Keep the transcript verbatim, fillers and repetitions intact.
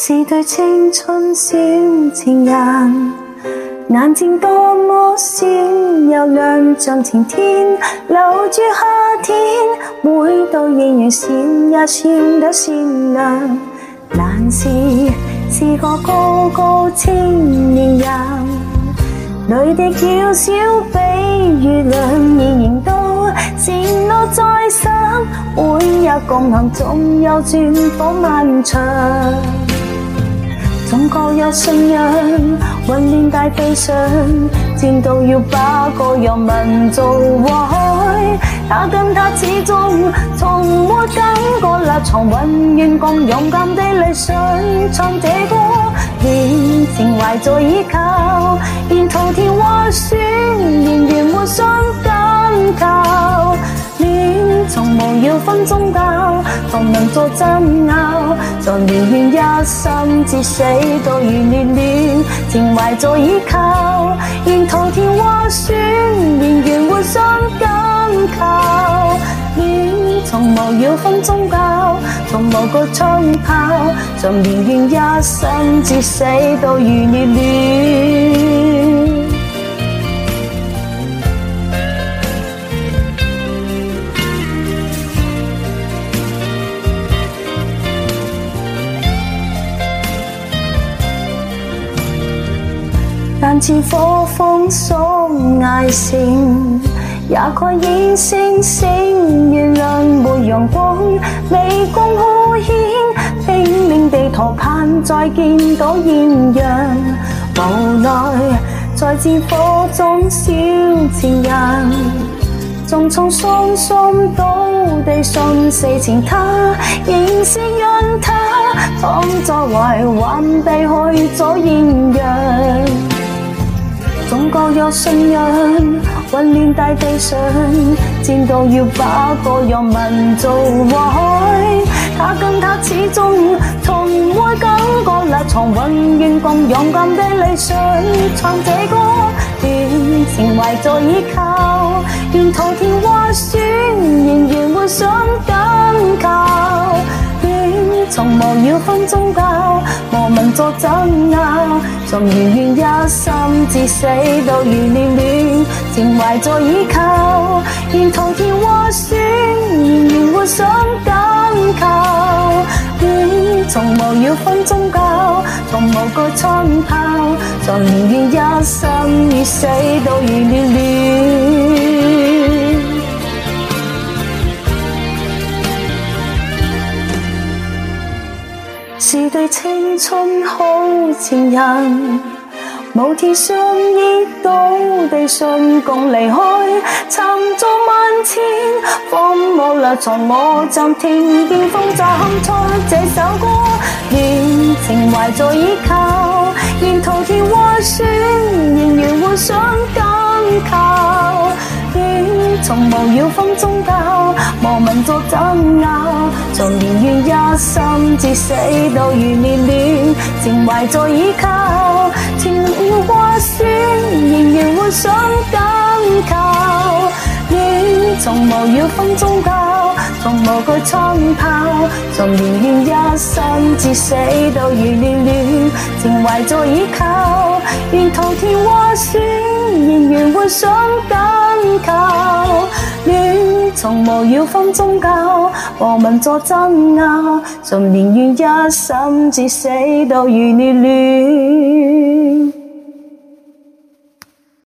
是對青春小情人，眼睛多麼閃又亮，像晴天留住夏天，每道豔陽閃也閃得閃亮。難是是個高高青年人，淚滴渺小比月亮，依然都閃落在心，每日共行總有轉火漫長。總各有信仰，混亂大地上，戰鬥要把個人民做和海。他跟他始終從沒感覺立場，永遠共勇敢地理想唱這歌，戀情懷在依靠，沿途田和樹仍然沒想緊靠。戀從無要分宗教，同民族爭拗，在連綿一生至死都如戀戀，情懷在依靠，沿途田和樹仍然沒想緊靠。戀從無要分宗教，從無個槍炮，在連綿一生至死都如戀戀。但似火風所嗌醒，也蓋掩星星月亮沒陽光，微光敷衍，拼命地逃盼再見到豔陽，無奈在戰火中小情人，縱從雙雙倒地順勢前，他仍是讓他躺在懷還避去咗豔陽。總各有信仰，混亂大地上，戰鬥要把個人民做和海。他跟他始終從沒感覺立場，永遠共勇敢地理想唱這歌，戀情懷在依靠，沿途田和樹仍然沒想緊靠。戀從無要分宗教，無民族爭拗，從遙遠一生至死都如戀戀，情懷在依靠，沿途田和樹仍然沒想緊靠。戀從無要分宗教，從無懼槍炮，在連綿一生與死都如戀戀。是對青春好情人，無天相依到地上共離開，沉重萬千，荒漠立場我暫停，見風就哼出這首歌，戀情懷在依靠，沿途田和樹仍然沒想緊靠。戀從無要分宗教，無民族爭拗，從連綿一生至死都如戀戀，情懷在依靠，田和樹仍然沒想緊靠。戀從無要分宗教，從無懼槍炮，從連綿一生至死都如戀戀，情懷在依靠，沿途田和樹仍然沒想緊靠。戀從無要分宗教，和民族爭拗，從連綿一生至死都如戀戀。